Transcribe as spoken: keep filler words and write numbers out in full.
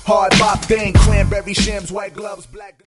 Hard bop thing, cranberry shims, white gloves, black.